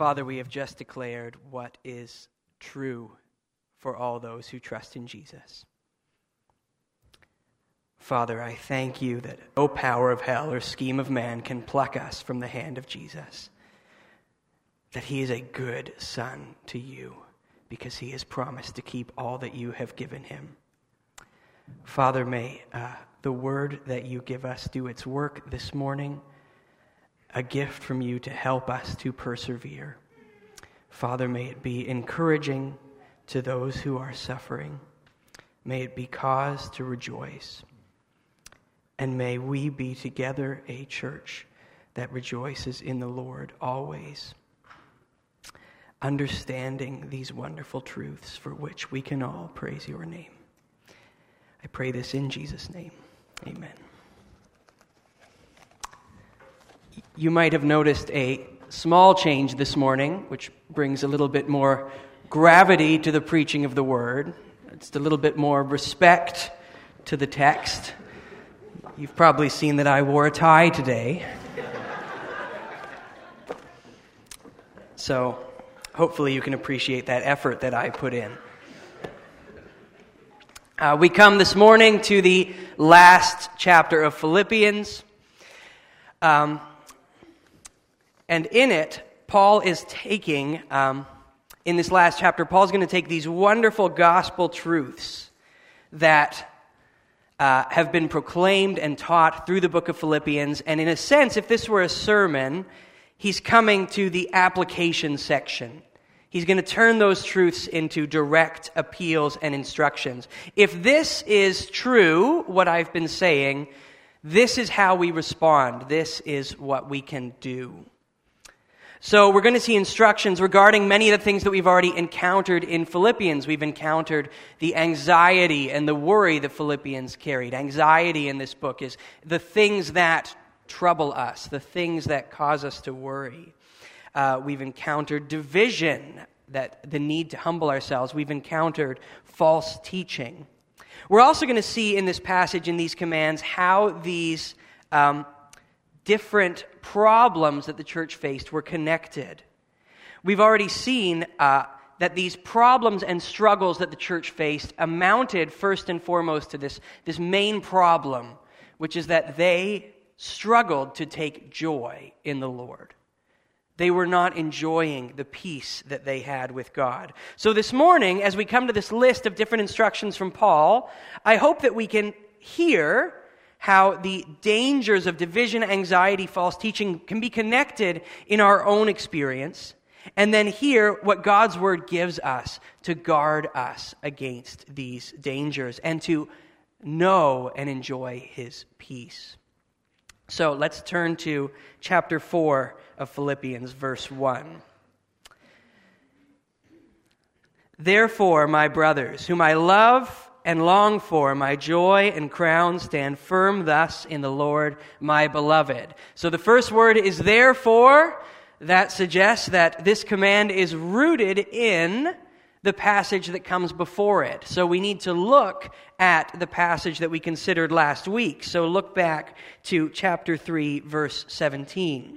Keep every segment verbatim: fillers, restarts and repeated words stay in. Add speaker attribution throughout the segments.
Speaker 1: Father, we have just declared what is true for all those who trust in Jesus. Father, I thank you that no power of hell or scheme of man can pluck us from the hand of Jesus. That he is a good son to you because he has promised to keep all that you have given him. Father, may uh, the word that you give us do its work this morning, a gift from you to help us to persevere. Father, may it be encouraging to those who are suffering. May it be cause to rejoice. And may we be together a church that rejoices in the Lord always, understanding these wonderful truths for which we can all praise your name. I pray this in Jesus' name. Amen. You might have noticed a small change this morning, which brings a little bit more gravity to the preaching of the word. It's a little bit more respect to the text. You've probably seen that I wore a tie today. So hopefully you can appreciate that effort that I put in. Uh, we come this morning to the last chapter of Philippians. Um, and in it, Paul is taking, um, in this last chapter, Paul's going to take these wonderful gospel truths that Uh, have been proclaimed and taught through the book of Philippians. And in a sense, if this were a sermon, he's coming to the application section. He's going to turn those truths into direct appeals and instructions. If this is true, what I've been saying, this is how we respond. This is what we can do. So we're going to see instructions regarding many of the things that we've already encountered in Philippians. We've encountered the anxiety and the worry that Philippians carried. Anxiety in this book is the things that trouble us, the things that cause us to worry. Uh, we've encountered division, that the need to humble ourselves. We've encountered false teaching. We're also going to see in this passage, in these commands, how these um, different problems that the church faced were connected. We've already seen uh, that these problems and struggles that the church faced amounted first and foremost to this, this main problem, which is that they struggled to take joy in the Lord. They were not enjoying the peace that they had with God. So this morning, as we come to this list of different instructions from Paul, I hope that we can hear how the dangers of division, anxiety, false teaching can be connected in our own experience, and then hear what God's word gives us to guard us against these dangers and to know and enjoy his peace. So let's turn to chapter four of Philippians, verse one. Therefore, my brothers, whom I love and long for, my joy and crown, stand firm thus in the Lord, my beloved. So the first word is therefore. That suggests that this command is rooted in the passage that comes before it. So we need to look at the passage that we considered last week. So look back to chapter three, verse seventeen.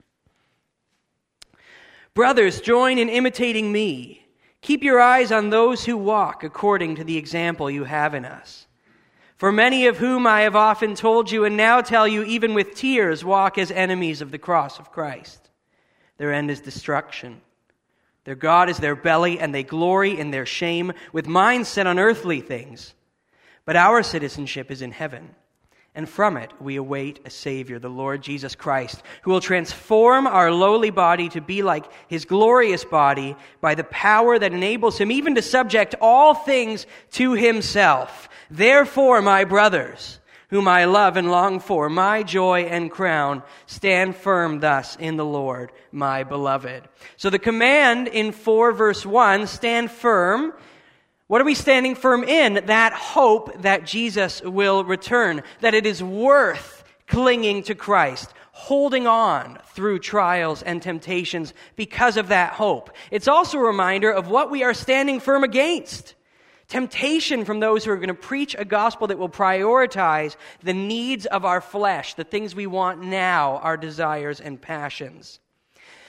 Speaker 1: Brothers, join in imitating me. Keep your eyes on those who walk according to the example you have in us. For many of whom I have often told you and now tell you, even with tears, walk as enemies of the cross of Christ. Their end is destruction. Their God is their belly, and they glory in their shame, with minds set on earthly things. But our citizenship is in heaven, and from it we await a Savior, the Lord Jesus Christ, who will transform our lowly body to be like his glorious body by the power that enables him even to subject all things to himself. Therefore, my brothers, whom I love and long for, my joy and crown, stand firm thus in the Lord, my beloved. So the command in four verse one, stand firm. What are we standing firm in? That hope that Jesus will return, that it is worth clinging to Christ, holding on through trials and temptations because of that hope. It's also a reminder of what we are standing firm against. Temptation from those who are going to preach a gospel that will prioritize the needs of our flesh, the things we want now, our desires and passions.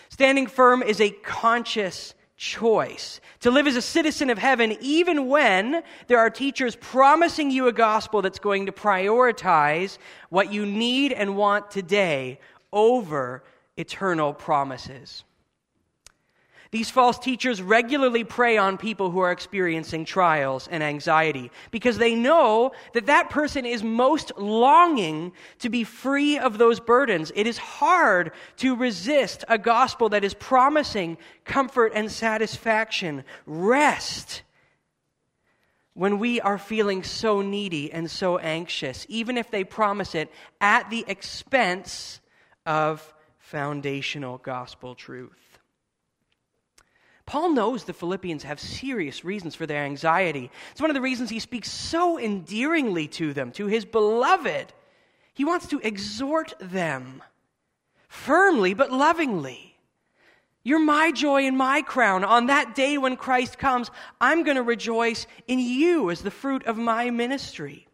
Speaker 1: Standing firm is a conscious choice to live as a citizen of heaven, even when there are teachers promising you a gospel that's going to prioritize what you need and want today over eternal promises. These false teachers regularly prey on people who are experiencing trials and anxiety because they know that that person is most longing to be free of those burdens. It is hard to resist a gospel that is promising comfort and satisfaction, rest, when we are feeling so needy and so anxious, even if they promise it at the expense of foundational gospel truth. Paul knows the Philippians have serious reasons for their anxiety. It's one of the reasons he speaks so endearingly to them, to his beloved. He wants to exhort them firmly but lovingly. You're my joy and my crown. On that day when Christ comes, I'm going to rejoice in you as the fruit of my ministry.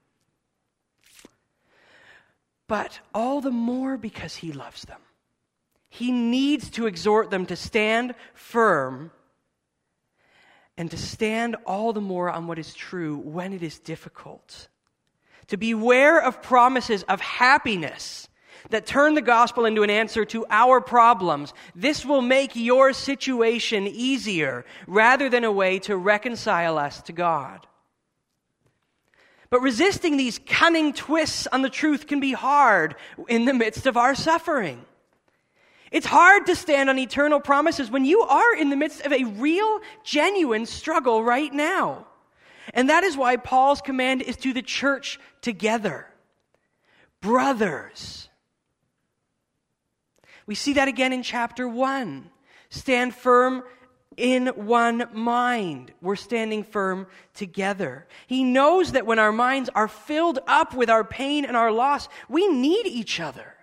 Speaker 1: But all the more because he loves them. He needs to exhort them to stand firm and to stand all the more on what is true when it is difficult. To beware of promises of happiness that turn the gospel into an answer to our problems. This will make your situation easier rather than a way to reconcile us to God. But resisting these cunning twists on the truth can be hard in the midst of our suffering. It's hard to stand on eternal promises when you are in the midst of a real, genuine struggle right now. And that is why Paul's command is to the church together. Brothers. We see that again in chapter one. Stand firm in one mind. We're standing firm together. He knows that when our minds are filled up with our pain and our loss, we need each other.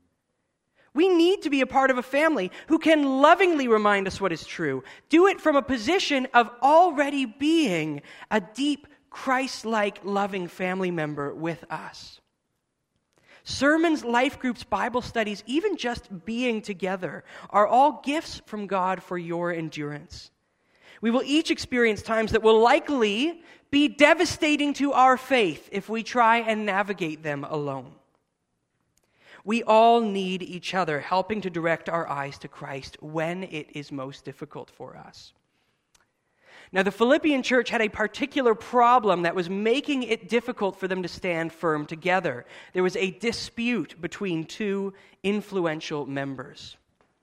Speaker 1: We need to be a part of a family who can lovingly remind us what is true. Do it from a position of already being a deep, Christ-like, loving family member with us. Sermons, life groups, Bible studies, even just being together are all gifts from God for your endurance. We will each experience times that will likely be devastating to our faith if we try and navigate them alone. We all need each other, helping to direct our eyes to Christ when it is most difficult for us. Now, the Philippian church had a particular problem that was making it difficult for them to stand firm together. There was a dispute between two influential members.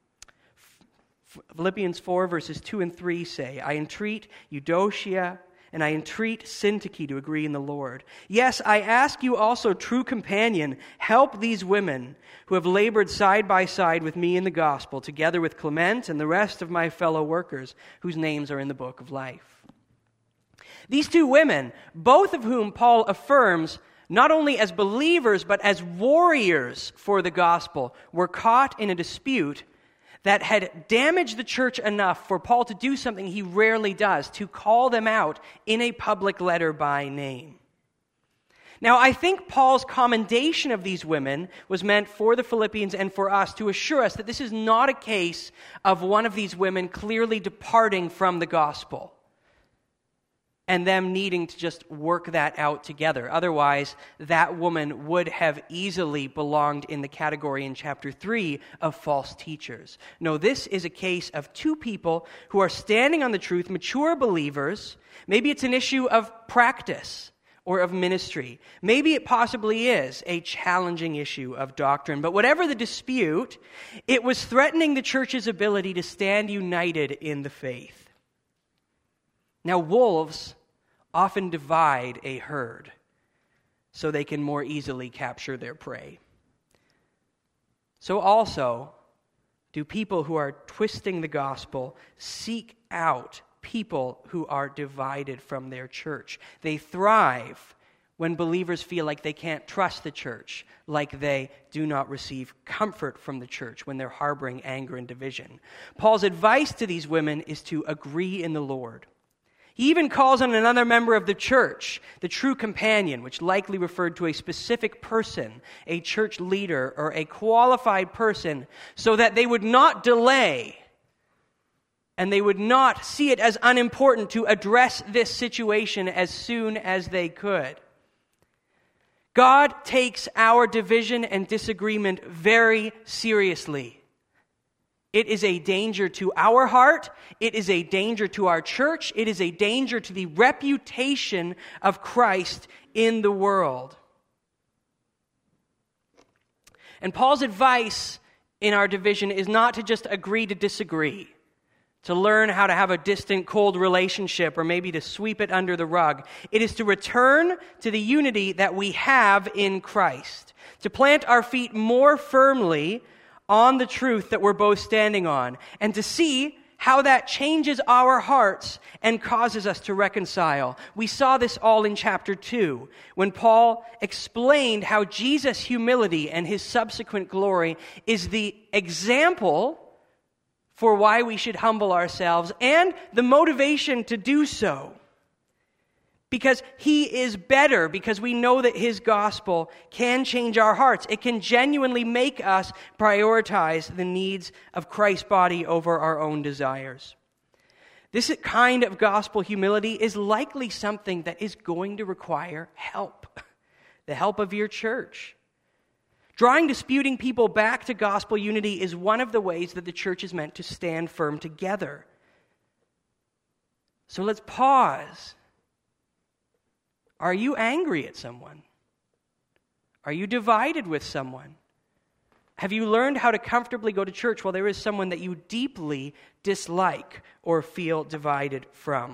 Speaker 1: Philippians four, verses two and three say, I entreat Euodia and I entreat Syntyche to agree in the Lord. Yes, I ask you also, true companion, help these women who have labored side by side with me in the gospel, together with Clement and the rest of my fellow workers, whose names are in the book of life. These two women, both of whom Paul affirms not only as believers, but as warriors for the gospel, were caught in a dispute that had damaged the church enough for Paul to do something he rarely does, to call them out in a public letter by name. Now, I think Paul's commendation of these women was meant for the Philippians and for us to assure us that this is not a case of one of these women clearly departing from the gospel and them needing to just work that out together. Otherwise, that woman would have easily belonged in the category in chapter three of false teachers. No, this is a case of two people who are standing on the truth, mature believers. Maybe it's an issue of practice or of ministry. Maybe it possibly is a challenging issue of doctrine. But whatever the dispute, it was threatening the church's ability to stand united in the faith. Now, wolves often divide a herd so they can more easily capture their prey. So also, do people who are twisting the gospel seek out people who are divided from their church. They thrive when believers feel like they can't trust the church, like they do not receive comfort from the church when they're harboring anger and division. Paul's advice to these women is to agree in the Lord. He even calls on another member of the church, the true companion, which likely referred to a specific person, a church leader, or a qualified person, so that they would not delay and they would not see it as unimportant to address this situation as soon as they could. God takes our division and disagreement very seriously. It is a danger to our heart. It is a danger to our church. It is a danger to the reputation of Christ in the world. And Paul's advice in our division is not to just agree to disagree, to learn how to have a distant, cold relationship, or maybe to sweep it under the rug. It is to return to the unity that we have in Christ, to plant our feet more firmly on the truth that we're both standing on, and to see how that changes our hearts and causes us to reconcile. We saw this all in chapter two, when Paul explained how Jesus' humility and his subsequent glory is the example for why we should humble ourselves and the motivation to do so. Because he is better, because we know that his gospel can change our hearts. It can genuinely make us prioritize the needs of Christ's body over our own desires. This kind of gospel humility is likely something that is going to require help, the help of your church. Drawing disputing people back to gospel unity is one of the ways that the church is meant to stand firm together. So let's pause. Are you angry at someone? Are you divided with someone? Have you learned how to comfortably go to church while there is someone that you deeply dislike or feel divided from?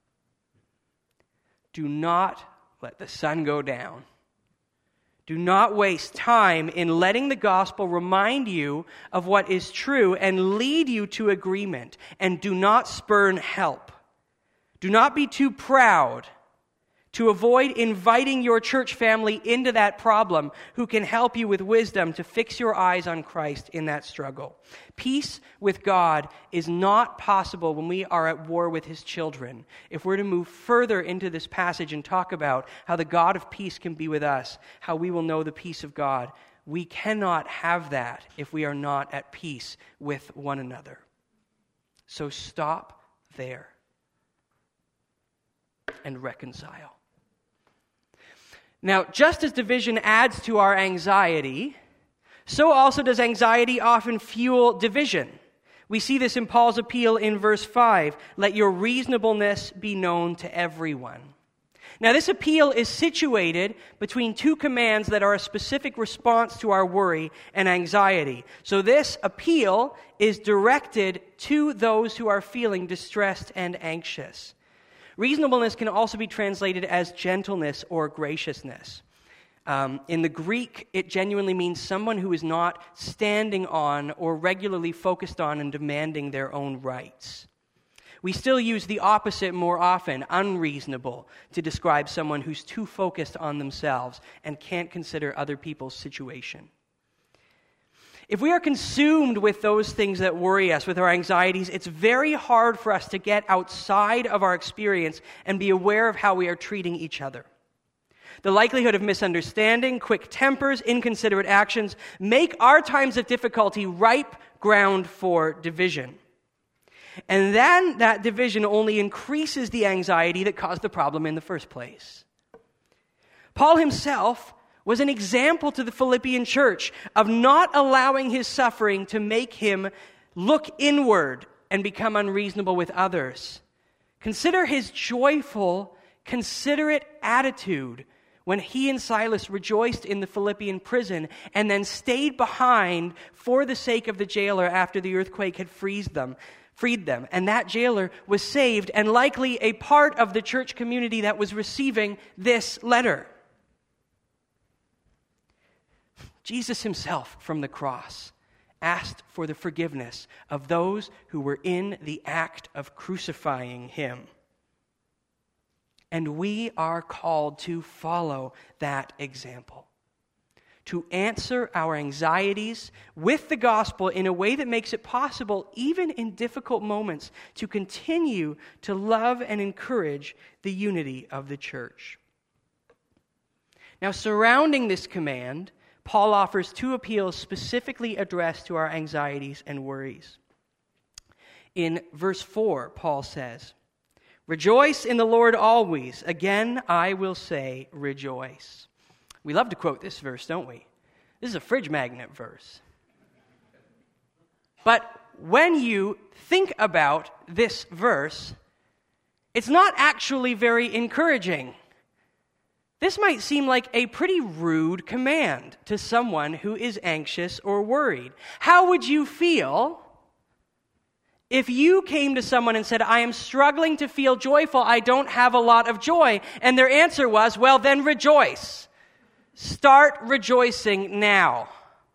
Speaker 1: Do not let the sun go down. Do not waste time in letting the gospel remind you of what is true and lead you to agreement. And do not spurn help. Do not be too proud to avoid inviting your church family into that problem, who can help you with wisdom to fix your eyes on Christ in that struggle. Peace with God is not possible when we are at war with his children. If we're to move further into this passage and talk about how the God of peace can be with us, how we will know the peace of God, we cannot have that if we are not at peace with one another. So stop there and reconcile. Now, just as division adds to our anxiety, so also does anxiety often fuel division. We see this in Paul's appeal in verse five, let your reasonableness be known to everyone. Now, this appeal is situated between two commands that are a specific response to our worry and anxiety. So this appeal is directed to those who are feeling distressed and anxious. Reasonableness can also be translated as gentleness or graciousness. Um, in the Greek, it genuinely means someone who is not standing on or regularly focused on and demanding their own rights. We still use the opposite more often, unreasonable, to describe someone who's too focused on themselves and can't consider other people's situation. If we are consumed with those things that worry us, with our anxieties, it's very hard for us to get outside of our experience and be aware of how we are treating each other. The likelihood of misunderstanding, quick tempers, inconsiderate actions make our times of difficulty ripe ground for division. And then that division only increases the anxiety that caused the problem in the first place. Paul himself was an example to the Philippian church of not allowing his suffering to make him look inward and become unreasonable with others. Consider his joyful, considerate attitude when he and Silas rejoiced in the Philippian prison and then stayed behind for the sake of the jailer after the earthquake had freed them. freed them. And that jailer was saved and likely a part of the church community that was receiving this letter. Jesus himself from the cross asked for the forgiveness of those who were in the act of crucifying him. And we are called to follow that example. to answer our anxieties with the gospel in a way that makes it possible, even in difficult moments, to continue to love and encourage the unity of the church. Now, surrounding this command, Paul offers two appeals specifically addressed to our anxieties and worries. In verse four, Paul says, "Rejoice in the Lord always. Again, I will say, rejoice." We love to quote this verse, don't we? This is a fridge magnet verse. But when you think about this verse, it's not actually very encouraging. This might seem like a pretty rude command to someone who is anxious or worried. How would you feel if you came to someone and said, "I am struggling to feel joyful, I don't have a lot of joy," and their answer was, "Well, then rejoice. Start rejoicing now."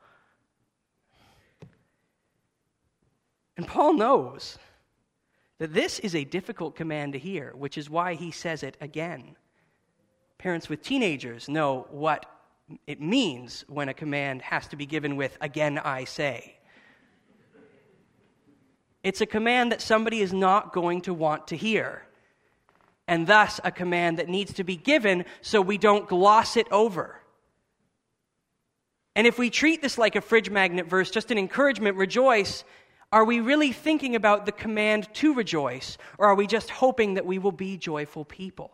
Speaker 1: And Paul knows that this is a difficult command to hear, which is why he says it again. Parents with teenagers know what it means when a command has to be given with, "Again I say." It's a command that somebody is not going to want to hear, and thus a command that needs to be given so we don't gloss it over. And if we treat this like a fridge magnet verse, just an encouragement, rejoice, are we really thinking about the command to rejoice, or are we just hoping that we will be joyful people?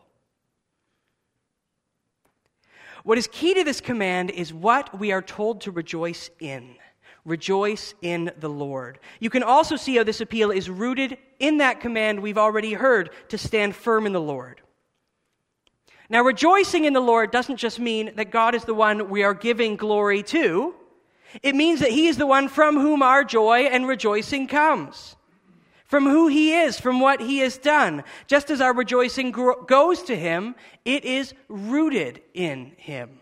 Speaker 1: What is key to this command is what we are told to rejoice in. Rejoice in the Lord. You can also see how this appeal is rooted in that command we've already heard, to stand firm in the Lord. Now, rejoicing in the Lord doesn't just mean that God is the one we are giving glory to. It means that He is the one from whom our joy and rejoicing comes. From who He is, from what He has done. Just as our rejoicing gro- goes to Him, it is rooted in Him.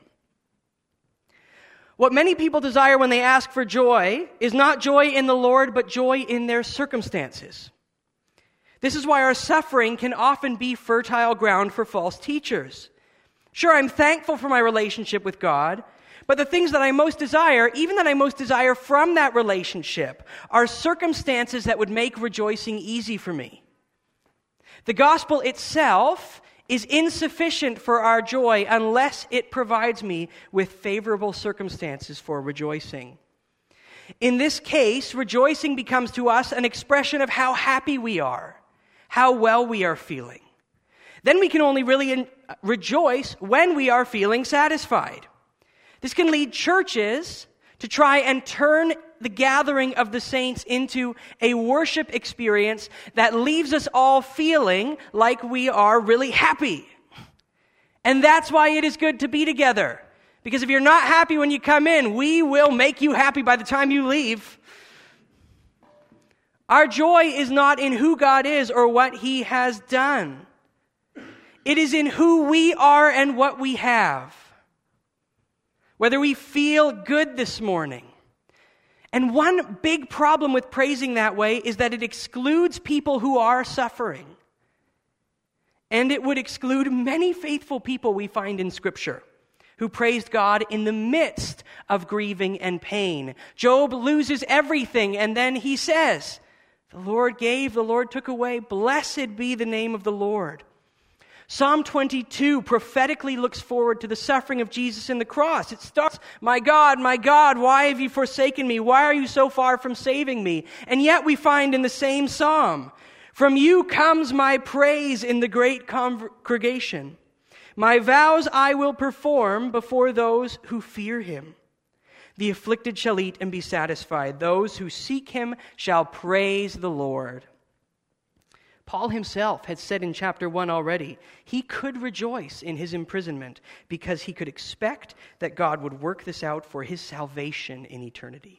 Speaker 1: What many people desire when they ask for joy is not joy in the Lord, but joy in their circumstances. This is why our suffering can often be fertile ground for false teachers. Sure, I'm thankful for my relationship with God, but the things that I most desire, even that I most desire from that relationship, are circumstances that would make rejoicing easy for me. The gospel itself is insufficient for our joy unless it provides me with favorable circumstances for rejoicing. In this case, rejoicing becomes to us an expression of how happy we are, how well we are feeling. Then we can only really in- rejoice when we are feeling satisfied. This can lead churches to try and turn the gathering of the saints into a worship experience that leaves us all feeling like we are really happy. And that's why it is good to be together. Because if you're not happy when you come in, we will make you happy by the time you leave. Our joy is not in who God is or what He has done. It is in who we are and what we have. Whether we feel good this morning. And one big problem with praising that way is that it excludes people who are suffering. And it would exclude many faithful people we find in Scripture who praised God in the midst of grieving and pain. Job loses everything, and then he says, "The Lord gave, the Lord took away. Blessed be the name of the Lord." Psalm twenty-two prophetically looks forward to the suffering of Jesus in the cross. It starts, "My God, my God, why have you forsaken me? Why are you so far from saving me?" And yet we find in the same psalm, "From you comes my praise in the great congregation. My vows I will perform before those who fear Him. The afflicted shall eat and be satisfied. Those who seek Him shall praise the Lord." Paul himself had said in chapter one already, he could rejoice in his imprisonment because he could expect that God would work this out for his salvation in eternity.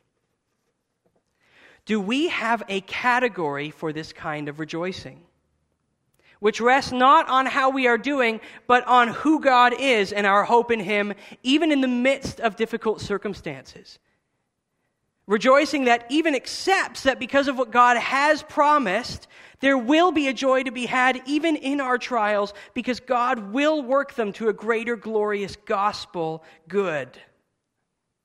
Speaker 1: Do we have a category for this kind of rejoicing, which rests not on how we are doing, but on who God is and our hope in Him, even in the midst of difficult circumstances? Rejoicing that even accepts that because of what God has promised, there will be a joy to be had even in our trials, because God will work them to a greater glorious gospel good.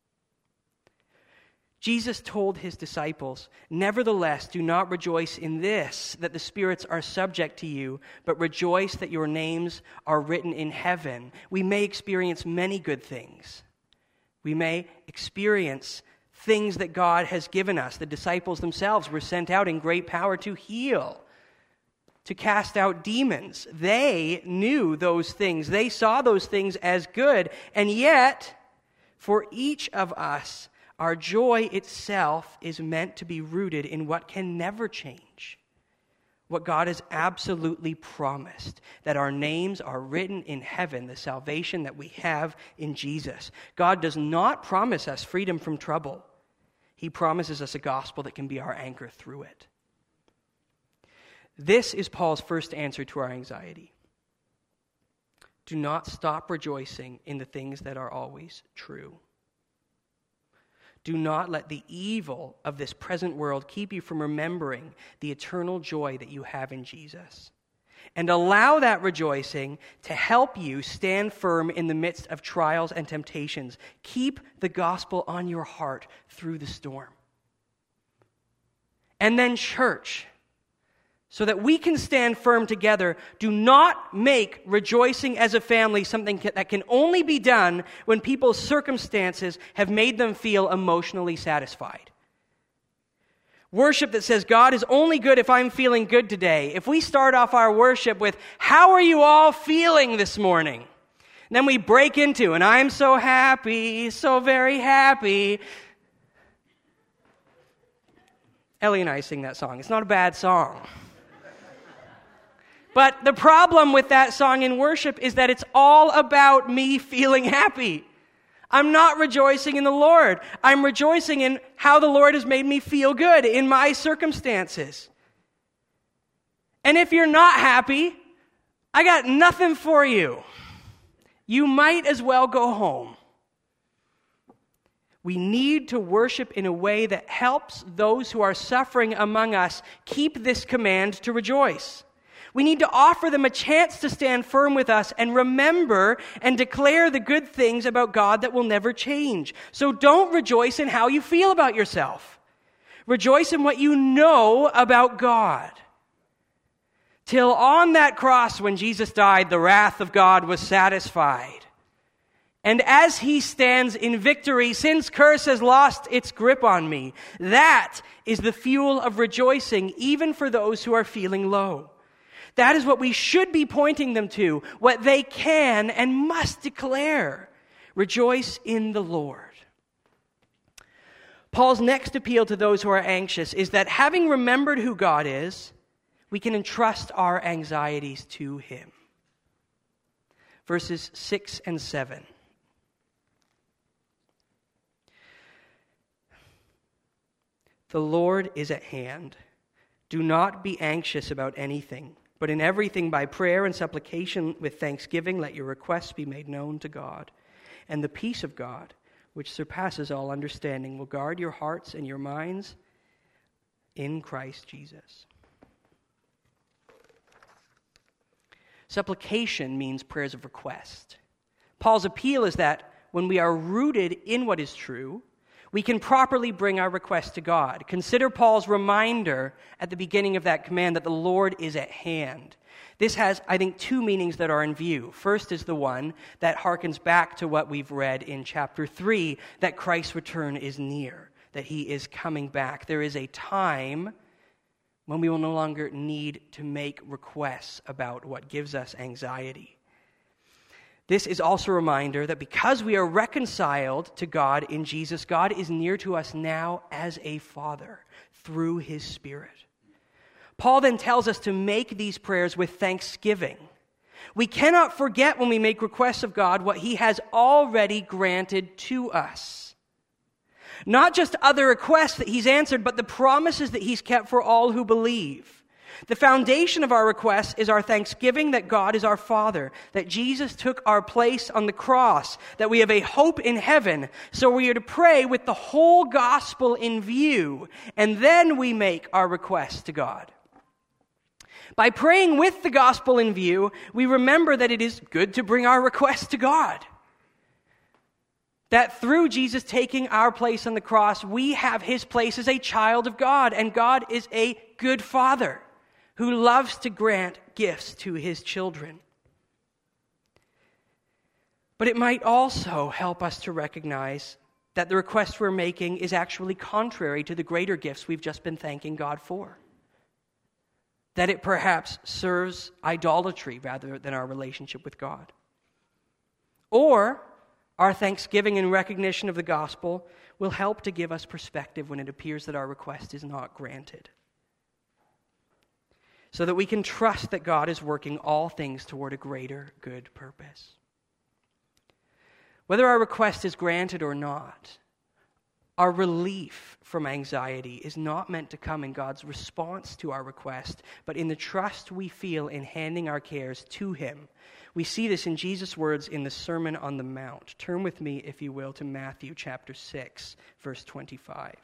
Speaker 1: Jesus told his disciples, "Nevertheless, do not rejoice in this, that the spirits are subject to you, but rejoice that your names are written in heaven." We may experience many good things. We may experience things that God has given us. The disciples themselves were sent out in great power to heal, to cast out demons. They knew those things. They saw those things as good. And yet, for each of us, our joy itself is meant to be rooted in what can never change. What God has absolutely promised, that our names are written in heaven, the salvation that we have in Jesus. God does not promise us freedom from trouble. He promises us a gospel that can be our anchor through it. This is Paul's first answer to our anxiety. Do not stop rejoicing in the things that are always true. Do not let the evil of this present world keep you from remembering the eternal joy that you have in Jesus. And allow that rejoicing to help you stand firm in the midst of trials and temptations. Keep the gospel on your heart through the storm. And then, church, so that we can stand firm together, do not make rejoicing as a family something that can only be done when people's circumstances have made them feel emotionally satisfied. Worship that says God is only good if I'm feeling good today. If we start off our worship with, "How are you all feeling this morning?" And then we break into, "And I'm so happy, so very happy." Ellie and I sing that song. It's not a bad song. But the problem with that song in worship is that it's all about me feeling happy. I'm not rejoicing in the Lord. I'm rejoicing in how the Lord has made me feel good in my circumstances. And if you're not happy, I got nothing for you. You might as well go home. We need to worship in a way that helps those who are suffering among us keep this command to rejoice. We need to offer them a chance to stand firm with us and remember and declare the good things about God that will never change. So don't rejoice in how you feel about yourself. Rejoice in what you know about God. Till on that cross when Jesus died, the wrath of God was satisfied. And as he stands in victory, sin's curse has lost its grip on me. That is the fuel of rejoicing, even for those who are feeling low. That is what we should be pointing them to, what they can and must declare. Rejoice in the Lord. Paul's next appeal to those who are anxious is that having remembered who God is, we can entrust our anxieties to him. Verses six and seven. The Lord is at hand. Do not be anxious about anything, but in everything by prayer and supplication with thanksgiving, let your requests be made known to God. And the peace of God, which surpasses all understanding, will guard your hearts and your minds in Christ Jesus. Supplication means prayers of request. Paul's appeal is that when we are rooted in what is true, we can properly bring our requests to God. Consider Paul's reminder at the beginning of that command that the Lord is at hand. This has, I think, two meanings that are in view. First is the one that harkens back to what we've read in chapter three, that Christ's return is near, that he is coming back. There is a time when we will no longer need to make requests about what gives us anxiety. This is also a reminder that because we are reconciled to God in Jesus, God is near to us now as a Father through his Spirit. Paul then tells us to make these prayers with thanksgiving. We cannot forget when we make requests of God what he has already granted to us. Not just other requests that he's answered, but the promises that he's kept for all who believe. The foundation of our request is our thanksgiving that God is our Father, that Jesus took our place on the cross, that we have a hope in heaven. So we are to pray with the whole gospel in view, and then we make our request to God. By praying with the gospel in view, we remember that it is good to bring our request to God. That through Jesus taking our place on the cross, we have his place as a child of God. And God is a good Father who loves to grant gifts to his children. But it might also help us to recognize that the request we're making is actually contrary to the greater gifts we've just been thanking God for. That it perhaps serves idolatry rather than our relationship with God. Or our thanksgiving and recognition of the gospel will help to give us perspective when it appears that our request is not granted. So that we can trust that God is working all things toward a greater good purpose. Whether our request is granted or not, our relief from anxiety is not meant to come in God's response to our request, but in the trust we feel in handing our cares to him. We see this in Jesus' words in the Sermon on the Mount. Turn with me, if you will, to Matthew chapter six, verse twenty-five.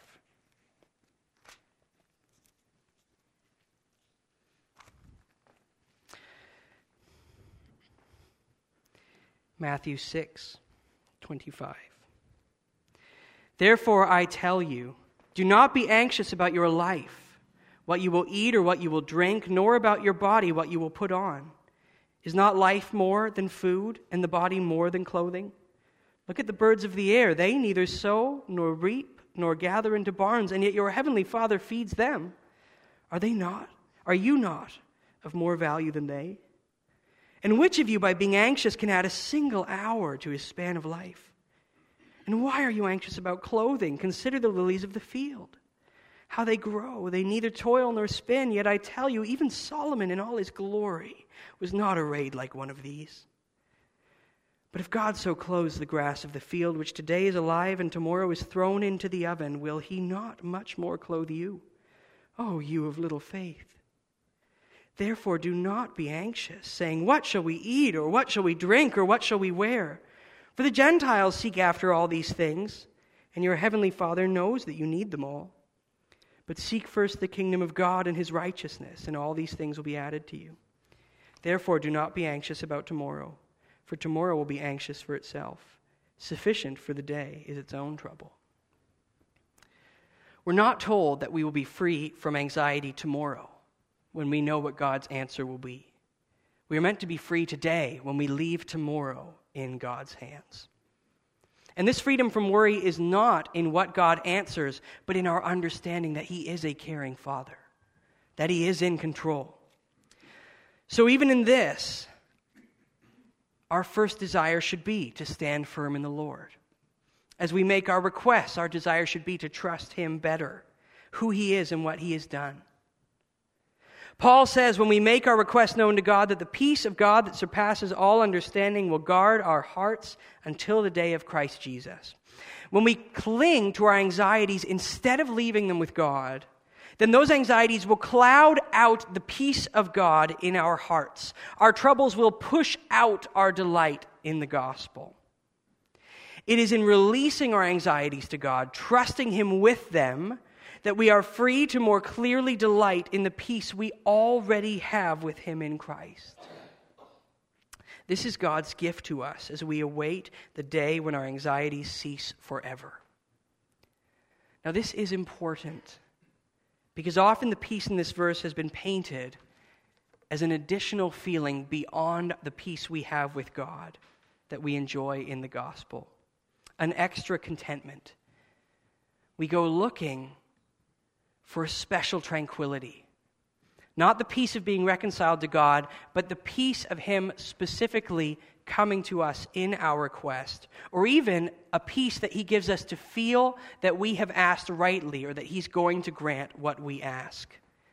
Speaker 1: Matthew six, twenty-five. Therefore I tell you, do not be anxious about your life, what you will eat or what you will drink, nor about your body, what you will put on. Is not life more than food, and the body more than clothing? Look at the birds of the air. They neither sow, nor reap, nor gather into barns, and yet your heavenly Father feeds them. Are they not? Are you not of more value than they? And which of you, by being anxious, can add a single hour to his span of life? And why are you anxious about clothing? Consider the lilies of the field, how they grow. They neither toil nor spin, yet I tell you, even Solomon in all his glory was not arrayed like one of these. But if God so clothes the grass of the field, which today is alive and tomorrow is thrown into the oven, will he not much more clothe you? Oh, you of little faith. Therefore do not be anxious, saying, what shall we eat, or what shall we drink, or what shall we wear? For the Gentiles seek after all these things, and your heavenly Father knows that you need them all. But seek first the kingdom of God and his righteousness, and all these things will be added to you. Therefore do not be anxious about tomorrow, for tomorrow will be anxious for itself. Sufficient for the day is its own trouble. We're not told that we will be free from anxiety tomorrow when we know what God's answer will be. We are meant to be free today when we leave tomorrow in God's hands. And this freedom from worry is not in what God answers, but in our understanding that he is a caring Father, that he is in control. So even in this, our first desire should be to stand firm in the Lord. As we make our requests, our desire should be to trust him better, who he is and what he has done. Paul says when we make our request known to God that the peace of God that surpasses all understanding will guard our hearts until the day of Christ Jesus. When we cling to our anxieties instead of leaving them with God, then those anxieties will cloud out the peace of God in our hearts. Our troubles will push out our delight in the gospel. It is in releasing our anxieties to God, trusting him with them, that we are free to more clearly delight in the peace we already have with him in Christ. This is God's gift to us as we await the day when our anxieties cease forever. Now, this is important because often the peace in this verse has been painted as an additional feeling beyond the peace we have with God that we enjoy in the gospel, an extra contentment. We go looking for a special tranquility. Not the peace of being reconciled to God, but the peace of him specifically coming to us in our quest, or even a peace that he gives us to feel that we have asked rightly, or that he's going to grant what we ask.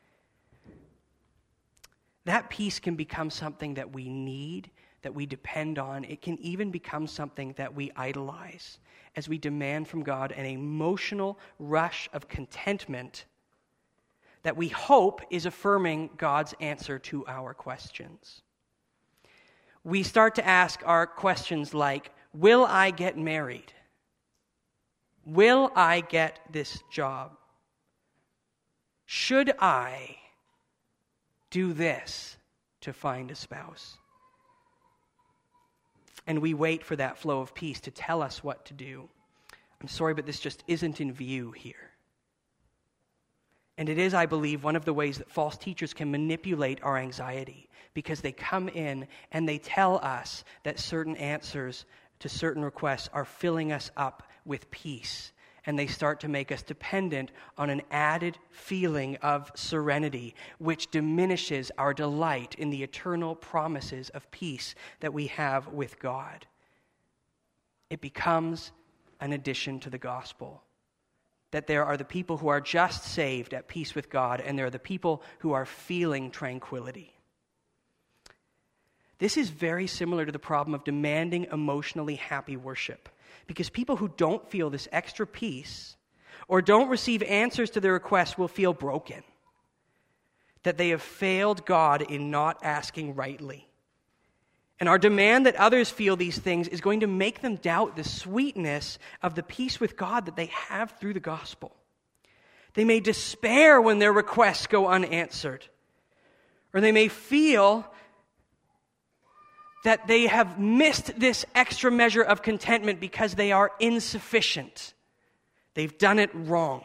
Speaker 1: That peace can become something that we need, that we depend on. It can even become something that we idolize as we demand from God an emotional rush of contentment that we hope is affirming God's answer to our questions. We start to ask our questions like, will I get married? Will I get this job? Should I do this to find a spouse? and we wait for that flow of peace to tell us what to do. I'm sorry, but this just isn't in view here. And it is, I believe, one of the ways that false teachers can manipulate our anxiety, because they come in and they tell us that certain answers to certain requests are filling us up with peace. And they start to make us dependent on an added feeling of serenity, which diminishes our delight in the eternal promises of peace that we have with God. It becomes an addition to the gospel. That there are the people who are just saved at peace with God, and there are the people who are feeling tranquility. This is very similar to the problem of demanding emotionally happy worship. Because people who don't feel this extra peace or don't receive answers to their requests will feel broken. That they have failed God in not asking rightly. And our demand that others feel these things is going to make them doubt the sweetness of the peace with God that they have through the gospel. They may despair when their requests go unanswered. Or they may feel that they have missed this extra measure of contentment because they are insufficient. They've done it wrong.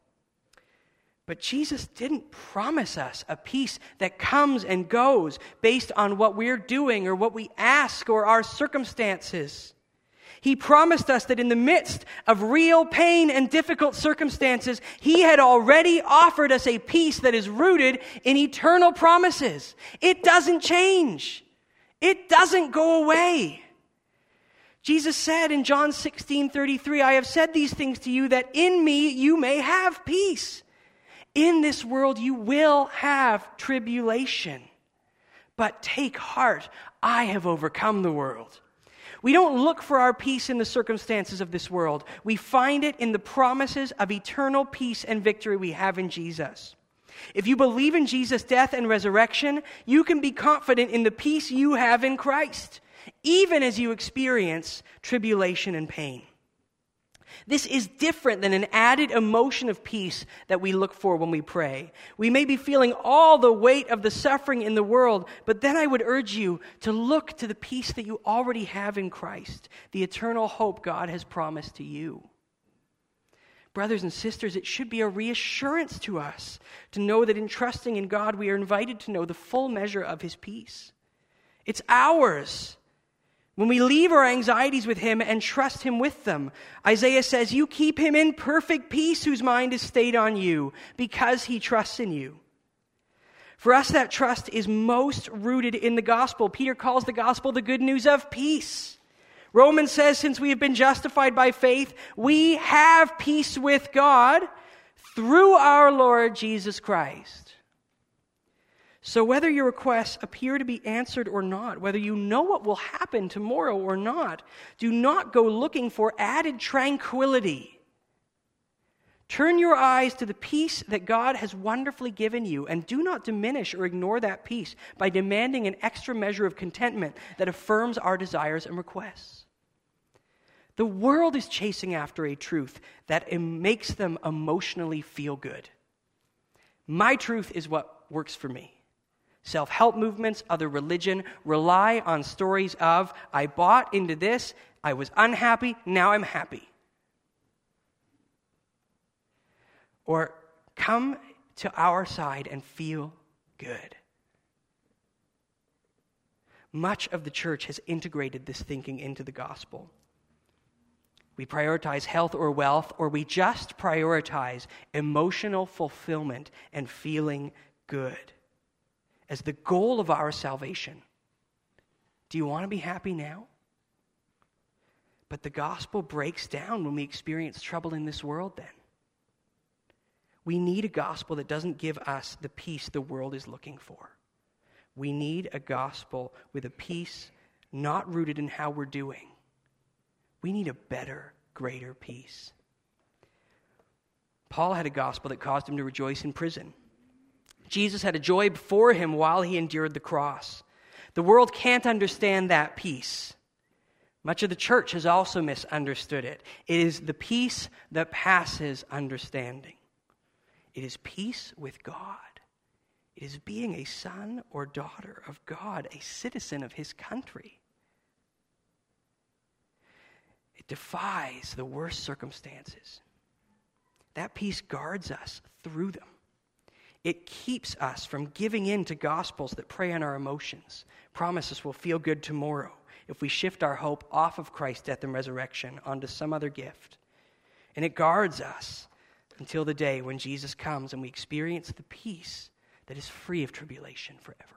Speaker 1: But Jesus didn't promise us a peace that comes and goes based on what we're doing or what we ask or our circumstances. He promised us that in the midst of real pain and difficult circumstances, He had already offered us a peace that is rooted in eternal promises. It doesn't change. It doesn't go away. Jesus said in John sixteen thirty-three, I have said these things to you that in me you may have peace. In this world you will have tribulation. But take heart, I have overcome the world. We don't look for our peace in the circumstances of this world. We find it in the promises of eternal peace and victory we have in Jesus. If you believe in Jesus' death and resurrection, you can be confident in the peace you have in Christ, even as you experience tribulation and pain. This is different than an added emotion of peace that we look for when we pray. We may be feeling all the weight of the suffering in the world, but then I would urge you to look to the peace that you already have in Christ, the eternal hope God has promised to you. Brothers and sisters, it should be a reassurance to us to know that in trusting in God, we are invited to know the full measure of His peace. It's ours. When we leave our anxieties with Him and trust Him with them, Isaiah says, you keep him in perfect peace whose mind is stayed on you because he trusts in you. For us, that trust is most rooted in the gospel. Peter calls the gospel the good news of peace. Romans says, since we have been justified by faith, we have peace with God through our Lord Jesus Christ. So whether your requests appear to be answered or not, whether you know what will happen tomorrow or not, do not go looking for added tranquility. Turn your eyes to the peace that God has wonderfully given you, and do not diminish or ignore that peace by demanding an extra measure of contentment that affirms our desires and requests. The world is chasing after a truth that makes them emotionally feel good. My truth is what works for me. Self-help movements, other religion, rely on stories of, I bought into this, I was unhappy, now I'm happy. Or, come to our side and feel good. Much of the church has integrated this thinking into the gospel. We prioritize health or wealth, or we just prioritize emotional fulfillment and feeling good as the goal of our salvation. Do you want to be happy now? But the gospel breaks down when we experience trouble in this world then. We need a gospel that doesn't give us the peace the world is looking for. We need a gospel with a peace not rooted in how we're doing. We need a better, greater peace. Paul had a gospel that caused him to rejoice in prison. Jesus had a joy before him while he endured the cross. The world can't understand that peace. Much of the church has also misunderstood it. It is the peace that passes understanding. It is peace with God. It is being a son or daughter of God, a citizen of His country. It defies the worst circumstances. That peace guards us through them. It keeps us from giving in to gospels that prey on our emotions, promise us we'll feel good tomorrow if we shift our hope off of Christ's death and resurrection onto some other gift. And it guards us until the day when Jesus comes and we experience the peace that is free of tribulation forever.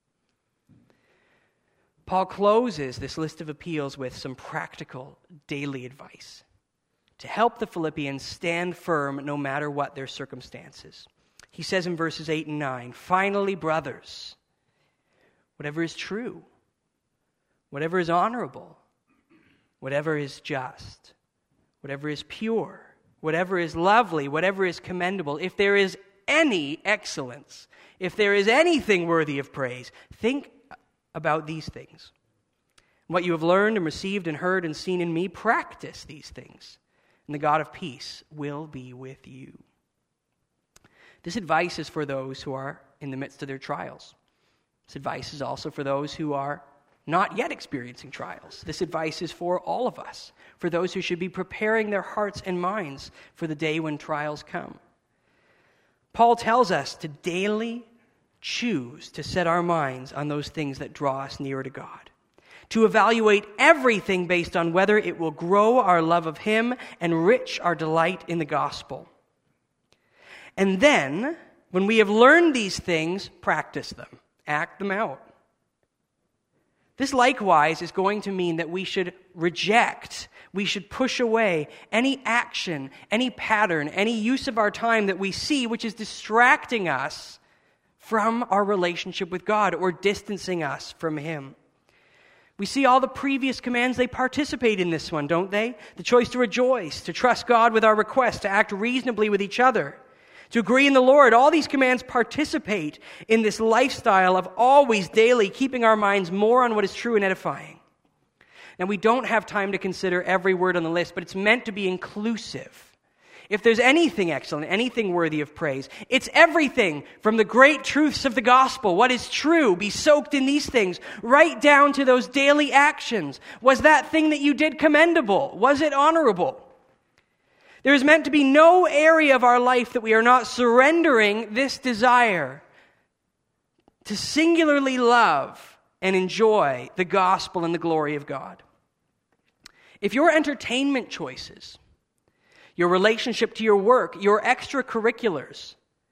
Speaker 1: Paul closes this list of appeals with some practical daily advice to help the Philippians stand firm no matter what their circumstances. He says in verses eight and nine, "Finally, brothers, whatever is true, whatever is honorable, whatever is just, whatever is pure, whatever is lovely, whatever is commendable, if there is any excellence, if there is anything worthy of praise, think about these things. What you have learned and received and heard and seen in me, practice these things, and the God of peace will be with you." This advice is for those who are in the midst of their trials. This advice is also for those who are not yet experiencing trials. This advice is for all of us, for those who should be preparing their hearts and minds for the day when trials come. Paul tells us to daily choose to set our minds on those things that draw us nearer to God, to evaluate everything based on whether it will grow our love of Him, enrich our delight in the gospel. And then, when we have learned these things, practice them, act them out. This likewise is going to mean that we should reject, we should push away any action, any pattern, any use of our time that we see which is distracting us from our relationship with God or distancing us from Him. We see all the previous commands, they participate in this one, don't they? The choice to rejoice, to trust God with our requests, to act reasonably with each other, to agree in the Lord. All these commands participate in this lifestyle of always daily keeping our minds more on what is true and edifying. Now, we don't have time to consider every word on the list, but it's meant to be inclusive. If there's anything excellent, anything worthy of praise, it's everything from the great truths of the gospel. What is true, be soaked in these things, right down to those daily actions. Was that thing that you did commendable? Was it honorable? There is meant to be no area of our life that we are not surrendering this desire to singularly love and enjoy the gospel and the glory of God. If your entertainment choices, your relationship to your work, your extracurriculars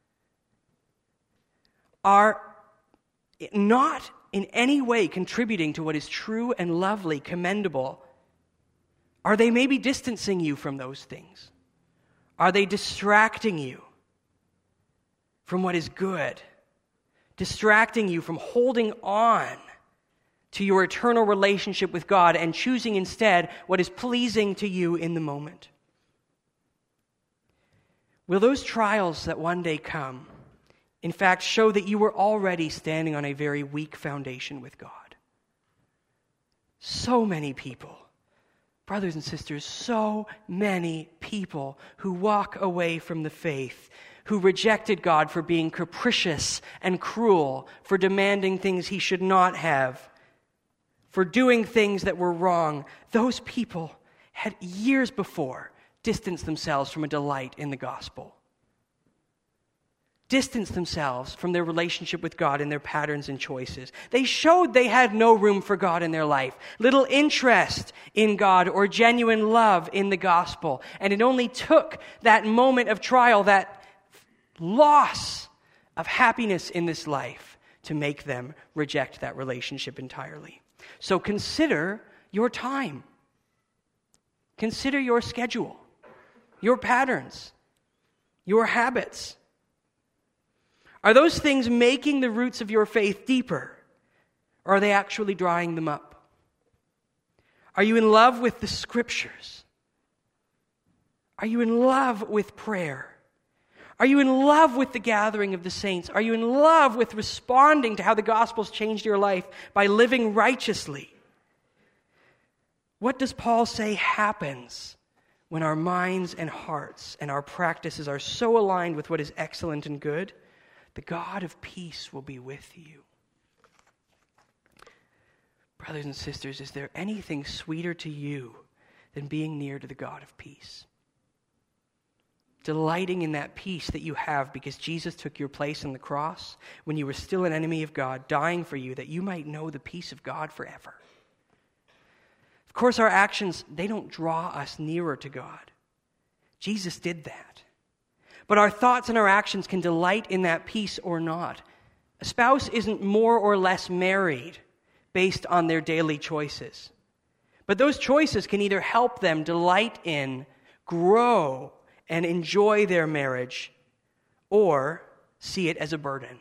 Speaker 1: are not in any way contributing to what is true and lovely, commendable, are they maybe distancing you from those things? Are they distracting you from what is good? Distracting you from holding on to your eternal relationship with God and choosing instead what is pleasing to you in the moment? Will those trials that one day come, in fact, show that you were already standing on a very weak foundation with God? So many people, brothers and sisters, so many people who walk away from the faith, who rejected God for being capricious and cruel, for demanding things He should not have, for doing things that were wrong. Those people had years before distanced themselves from a delight in the gospel. Distanced themselves from their relationship with God and their patterns and choices. They showed they had no room for God in their life, little interest in God or genuine love in the gospel. And it only took that moment of trial, that loss of happiness in this life, to make them reject that relationship entirely. So consider your time. Consider your schedule, your patterns, your habits. Are those things making the roots of your faith deeper, or are they actually drying them up? Are you in love with the Scriptures? Are you in love with prayer? Are you in love with the gathering of the saints? Are you in love with responding to how the gospel's changed your life by living righteously? What does Paul say happens when our minds and hearts and our practices are so aligned with what is excellent and good? The God of peace will be with you. Brothers and sisters, is there anything sweeter to you than being near to the God of peace. Delighting in that peace that you have because Jesus took your place on the cross when you were still an enemy of God, dying for you that you might know the peace of God forever. Of course, our actions, they don't draw us nearer to God. Jesus did that. But our thoughts and our actions can delight in that peace or not. A spouse isn't more or less married based on their daily choices. But those choices can either help them delight in, grow, and enjoy their marriage, or see it as a burden.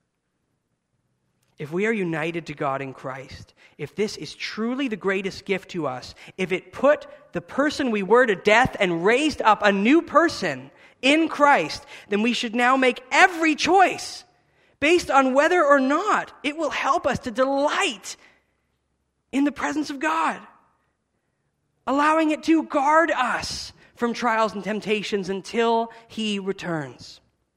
Speaker 1: If we are united to God in Christ, if this is truly the greatest gift to us, if it put the person we were to death and raised up a new person in Christ, then we should now make every choice based on whether or not it will help us to delight in the presence of God, allowing it to guard us from trials and temptations until he returns.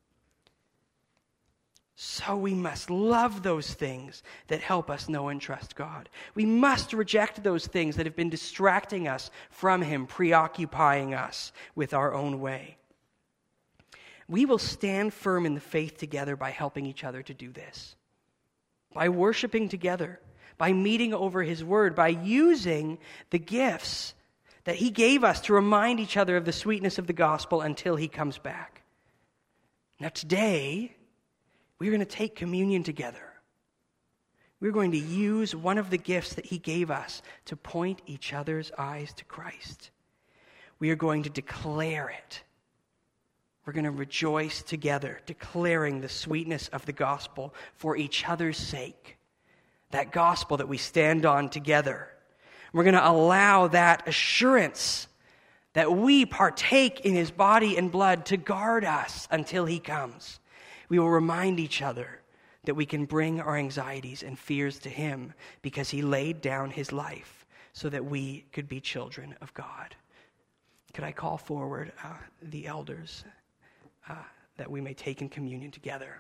Speaker 1: So we must love those things that help us know and trust God. We must reject those things that have been distracting us from him, preoccupying us with our own way. We will stand firm in the faith together by helping each other to do this, by worshiping together, by meeting over his word, by using the gifts that he gave us to remind each other of the sweetness of the gospel until he comes back. Now today, we're going to take communion together. We're going to use one of the gifts that he gave us to point each other's eyes to Christ. We are going to declare it. We're going to rejoice together, declaring the sweetness of the gospel for each other's sake. That gospel that we stand on together. We're going to allow that assurance that we partake in his body and blood to guard us until he comes. We will remind each other that we can bring our anxieties and fears to him because he laid down his life so that we could be children of God. Could I call forward uh, the elders uh, that we may take in communion together?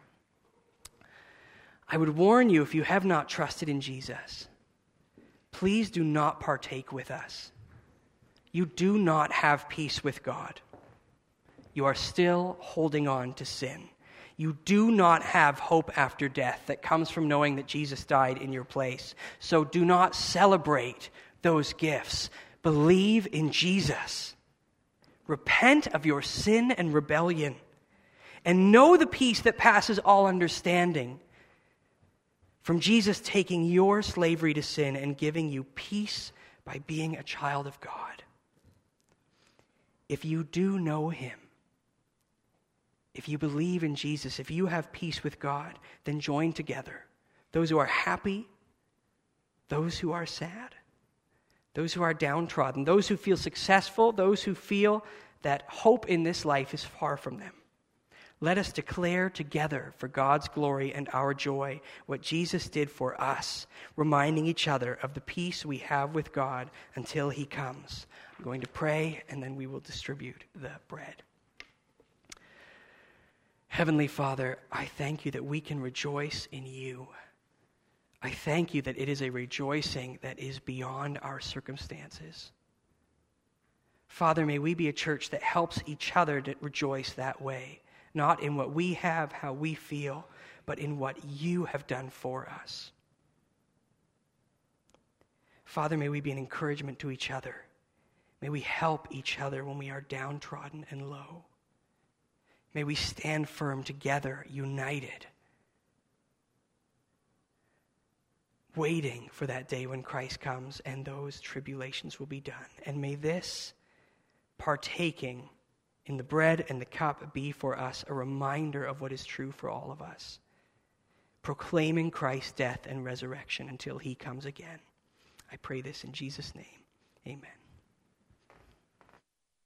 Speaker 1: I would warn you, if you have not trusted in Jesus, please do not partake with us. You do not have peace with God. You are still holding on to sin. You do not have hope after death that comes from knowing that Jesus died in your place. So do not celebrate those gifts. Believe in Jesus. Repent of your sin and rebellion. And know the peace that passes all understanding from Jesus taking your slavery to sin and giving you peace by being a child of God. If you do know him, if you believe in Jesus, if you have peace with God, then join together. Those who are happy, those who are sad, those who are downtrodden, those who feel successful, those who feel that hope in this life is far from them. Let us declare together for God's glory and our joy what Jesus did for us, reminding each other of the peace we have with God until he comes. I'm going to pray, and then we will distribute the bread. Heavenly Father, I thank you that we can rejoice in you. I thank you that it is a rejoicing that is beyond our circumstances. Father, may we be a church that helps each other to rejoice that way. Not in what we have, how we feel, but in what you have done for us. Father, may we be an encouragement to each other. May we help each other when we are downtrodden and low. May we stand firm together, united, waiting for that day when Christ comes and those tribulations will be done. And may this partaking in the bread and the cup be for us a reminder of what is true for all of us, proclaiming Christ's death and resurrection until he comes again. I pray this in Jesus' name. Amen.